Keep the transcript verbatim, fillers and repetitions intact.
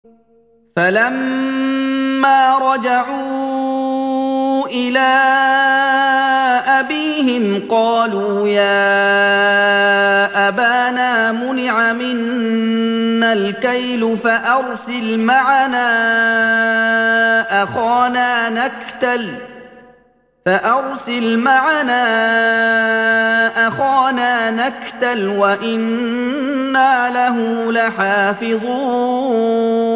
فَلَمَّا رَجَعُوا إِلَىٰ أَبِيهِمْ قَالُوا يَا أَبَانَا مُنِعَ مِنَّا الْكَيْلُ فَأَرْسِلْ مَعَنَا أَخَانَا نَكْتَلْ وَإِنَّا لَهُ لَحَافِظُونَ